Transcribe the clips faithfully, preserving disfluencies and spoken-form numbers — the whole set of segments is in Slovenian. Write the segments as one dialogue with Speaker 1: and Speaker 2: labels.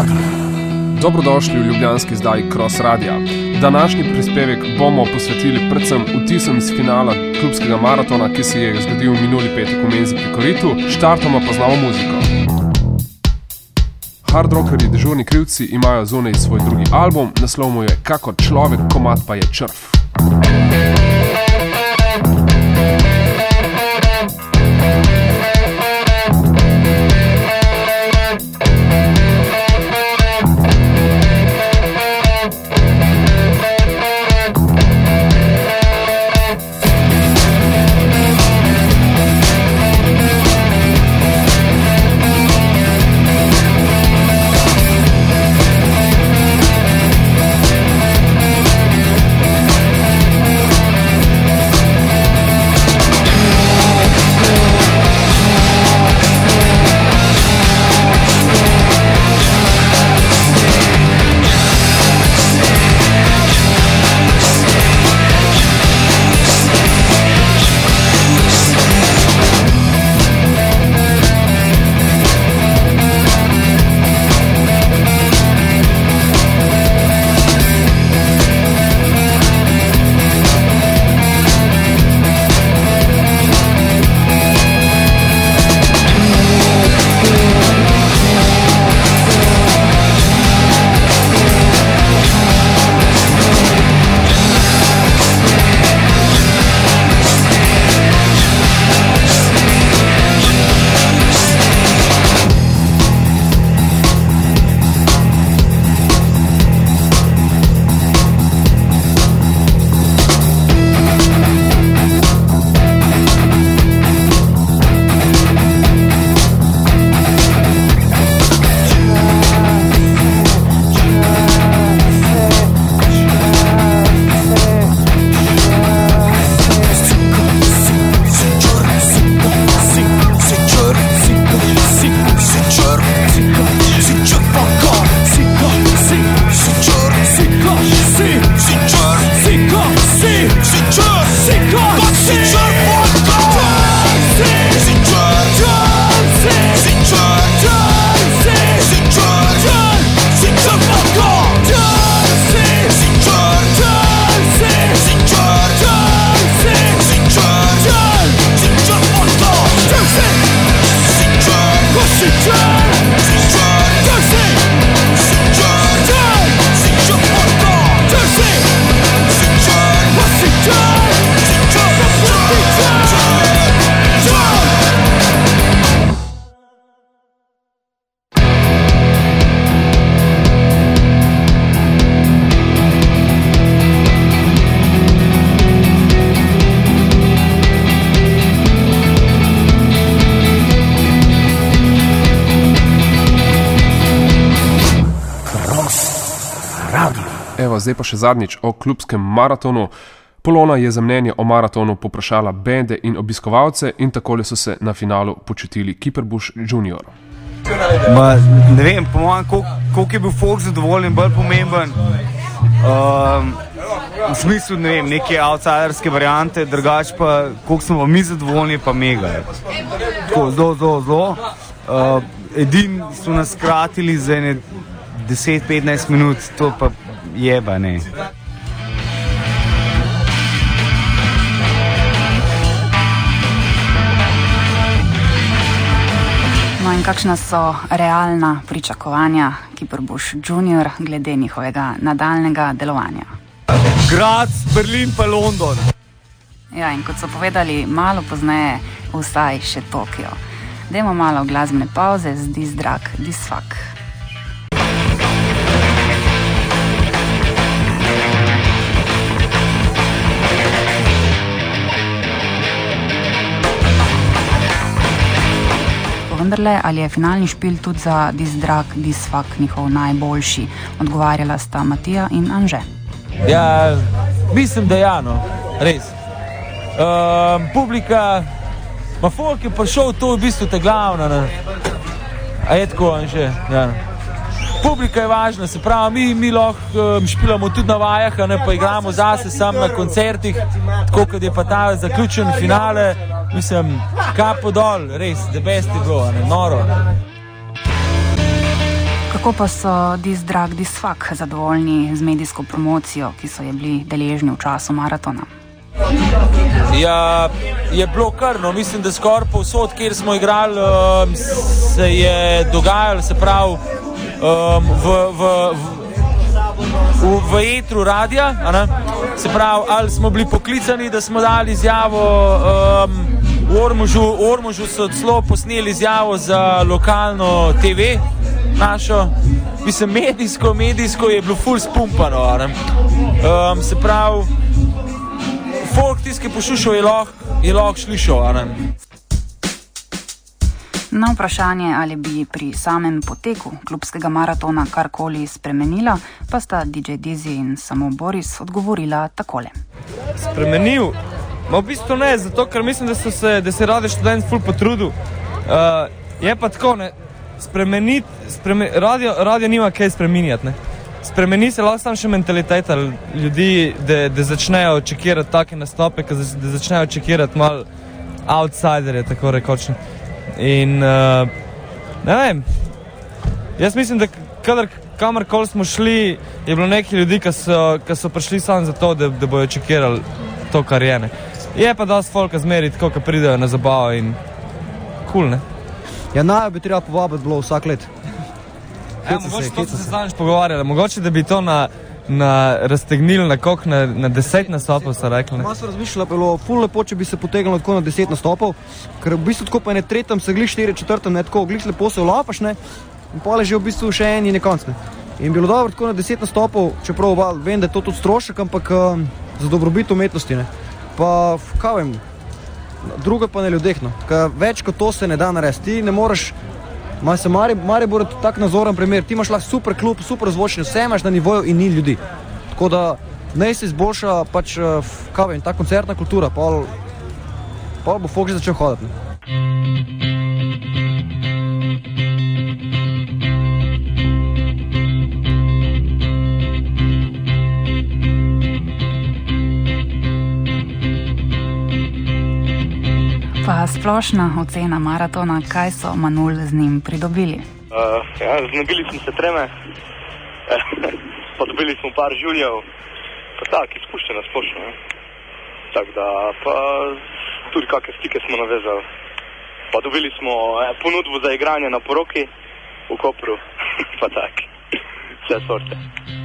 Speaker 1: Dobrodošli v ljubljanski izdaji Cross Radia. Današnji prispevek bomo posvetili predvsem vtisom iz finala klubskega maratona, ki se je zgodil minuli petek v Menzi pri Koritu. Štartoma pa z novo muziko. Hard rockerji Dežurni krivci imajo zunaj svoj drugi album, naslov mu je Kakor človek, komad pa je črv. Evo, zdaj pa še zadnjič o klubskem maratonu. Polona je za mnenje o maratonu poprašala bende in obiskovalce in takole so se na finalu počutili Kipperbusch junior.
Speaker 2: Ma, ne vem, po mojem, koliko je bil folk zadovoljen, bolj pomemben. Um, v smislu, ne vem, neke outsiderske variante, drugač pa, koliko smo mi zadovoljni, pa mega. Tako, zelo, zelo, zelo. Uh, edin so nas skratili za ene deset do petnajst minut, to pa jeba, ne.
Speaker 3: No in kakšna so realna pričakovanja Kipperbusch junior glede njihovega nadaljnega delovanja?
Speaker 2: Graz, Berlin pa London.
Speaker 3: Ja, in kot so povedali, malo pozneje vsaj še Tokio. Dajmo malo glasbene pauze z Dis Drag, Dis Fuck. Vendarle, ali je finalni špil tudi za Dis Drag, Dis Fuck njihov najboljši? Odgovarjala sta Matija in Anže.
Speaker 4: Ja, mislim, da ja, no, res. Um, publika, ma folk je prišel, to je v bistvu ta glavna, ne. A je tako, Anže, ja. Publika je važna, se pravi, mi, mi lahko um, špilamo tudi na vajah, ne, pa igramo zase sam na koncertih, tako kot je pa ta zaključen finale. Mislim, kapo dol, res, the best je bilo, ne, noro.
Speaker 3: Kako pa so Dis Drag, Dis Fuck zadovoljni z medijsko promocijo, ki so je bili deležni v času maratona?
Speaker 4: Ja, je bilo kar, no, mislim, da skoraj povsod, kjer smo igrali, um, se je dogajalo, se pravi, um, v, v, v, v etru radija, a ne? Se pravi, ali smo bili poklicani, da smo dali izjavo, um, v Ormožu, v Ormožu so celo posneli izjavo za lokalno te ve našo, mislim, medijsko, medijsko je bilo ful spumpano, a ne? Um, se pravi, folk tisti, ki poslušal, je lahko je lahko slišal, a ne?
Speaker 3: Na vprašanje, ali bi pri samem poteku klubskega maratona karkoli spremenila, pa sta D J Dizzy in samo Boris odgovorila takole.
Speaker 5: Spremenil? Ma v bistvu ne, zato ker mislim, da so se, da se Radio Študent ful potrudil. Uh, je pa tako, ne, spremeniti, spremen, radio, radio nima kaj spreminjati, ne. Spremeni se lahko samo še mentaliteta ljudi, da, da začnejo čekirati take nastope, da začnejo čekirati malo outsiderje, tako rekoč. In uh, ne vem, jaz mislim, da kadar kamorkoli smo šli, je bilo nekaj ljudi, ki so, ki so prišli samo zato, da, da bojo čekirali to, kar je, ne. Je pa dosti folka zmeri tako, ki pridejo na zabavo in cool, ne.
Speaker 6: Ja, najo bi treba povabiti bilo vsak let.
Speaker 5: Ja, mogoče to se znaš pogovarjali, mogoče da bi to na, na raztegnili na koliko, na, na deset nastopov, so rekli.
Speaker 6: Malo so razmišljali, bilo ful lepo, če bi se potegnilo tako na deset nastopov, ker v bistvu tako pa ne tretjem se glih štiri četrtem, ne tako, glih lepo se vlapaš, ne, in pole že v bistvu še en in je konc, ne. In bilo dobro tako na deset nastopov, čeprav val, vem, da je to tudi strošek, ampak um, za dobrobit umetnosti, ne. Pa, kaj vem, drugo pa na ljudeh, no, ker več kot to se ne da narediti, ti ne moreš. Ma se Maribor je tak nazoren primer, ti imaš lahko super klub, super zvočni, vse imaš na nivoju in ni ljudi. Tako da naj se izboljša pač, kaj vem, ta koncertna kultura, pa bo folk že začel hoditi. Ne?
Speaker 3: Pa splošna ocena maratona, kaj so Manul z njim pridobili?
Speaker 7: Uh, ja, znebili smo se treme, pa dobili smo par žuljev, pa tak, izkuščena splošno. Ne? Tak da, pa tudi kakve stike smo navezali. Pa dobili smo eh, ponudbo za igranje na poroki v Kopru, pa tak, vse sorte.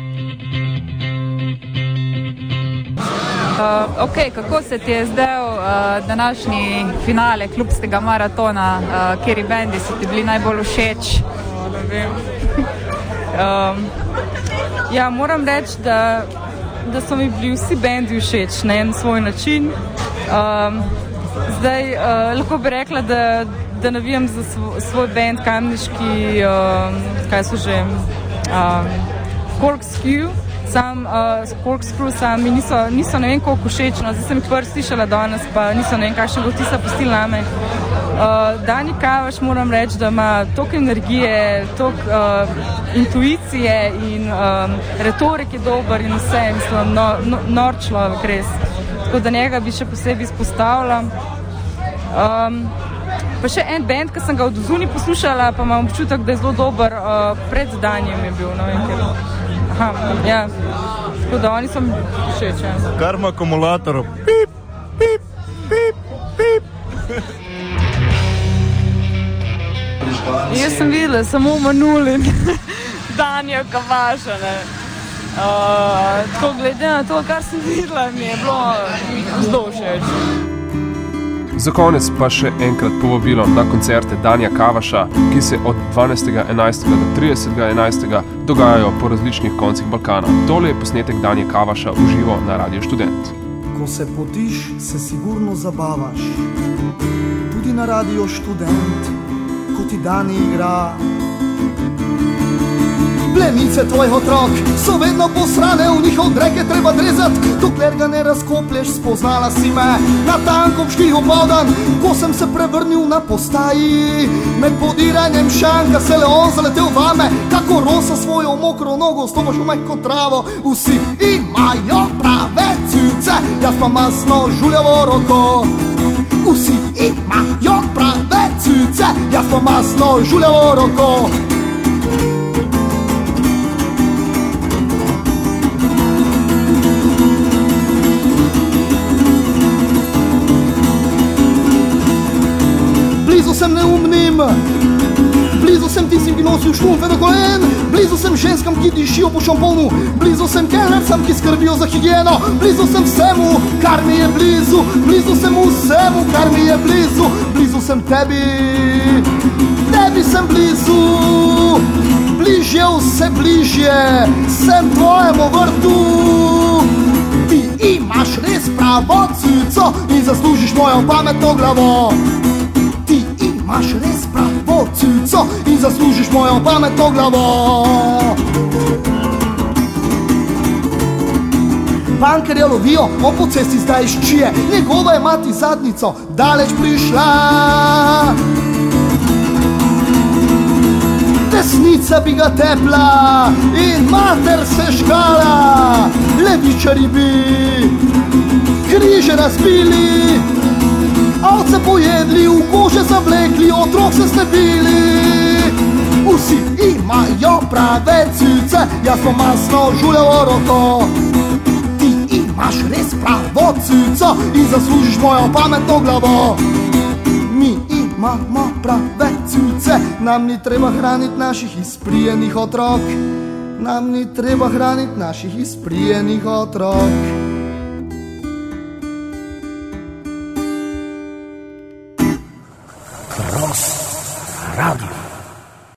Speaker 8: Uh, ok, kako se ti je zdel uh, današnji finale klubskega maratona, uh, kjeri bendi so ti bili najbolj všeč? Oh, ne vem. um, ja, moram reči, da, da so mi bili vsi bendi všeč na en svoj način. Um, zdaj, uh, lahko bi rekla, da, da navijam za svoj, svoj bend Kamniški, um, kaj so že, um, Corkscrew. Sam uh, Corkscrew sami niso, niso ne vem koliko všečno, zdaj sem jih prvi slišala danes, pa niso ne vem kakšnega vtisa pustili name. Uh, Dani Kavaš moram reči, da ima toliko energije, toliko uh, intuicije in um, retorik je dober in vse, mislim, no, no, nor človek res. Tako da njega bi še posebej izpostavila. Um, pa še en band, ki sem ga od zunaj poslušala, pa imam občutek, da je zelo dober, uh, pred Danjem je bil, no vem, ker... Aha, ja, tako da oni so mi všeč, ja.
Speaker 9: Karma akumulator. Pip, pip, pip, pip.
Speaker 8: Jaz sem videla samo Manul in Danja Kavaša, ne. Uh, tako glede na to, kar sem videla, mi je bilo zelo všeč.
Speaker 1: Za konec pa še enkrat povabilo na koncerte Danja Kavaša, ki se od dvanajstega enajstega do tridesetega enajstega dogajajo po različnih koncih Balkana. Tole je posnetek Danje Kavaša v živo na Radio Študent.
Speaker 10: Ko se potiš, se sigurno zabavaš. Tudi na Radio Študent, ko ti Dani igra. Plenice tvojih otrok so vedno posrane, v njih odreke treba drezat, dokler ga ne razkoplješ, spoznala si me na tankovški opoldan, ko sem se prevrnil na postaji. Med podiranjem šanka se leon zaletel vame, kako rosa svojo mokro nogo stopaš v mehko travo. Vsi imajo prave cice, jaz pa masno žuljavo roko. Vsi imajo prave cice, jaz pa masno žuljavo roko. ki nosijo štumfe do kolen. Blizu sem ženskam, ki dišijo po šamponu. Blizu sem kelnercam, ki skrbijo za higieno. Blizu sem vsemu, kar mi je blizu. Blizu sem vsemu, kar mi je blizu. Blizu sem tebi, tebi sem blizu. Bližje, vse bližje, sem tvojemu vrtu. Ti imaš res pravo cico in zaslužiš mojo pametno glavo. Ti imaš res pravo cico in zaslužiš mojo pametno glavo. Bankerja lovijo, on po cesti zdaj ščije. Njegova je mati zadnico daleč prišla. Desnica bi ga tepla in mater se škala. Levičari bi križe razbili, ovce pojedli, v kože zavlekli, otrok se snebili. Vsi imajo prave cice, jaz pa masno žuljavo roko. Ti imaš res pravo cico in zaslužiš mojo pametno glavo. Mi imamo prave cice, nam ni treba hraniti naših izprijenih otrok. Nam ni treba hraniti naših izprijenih otrok.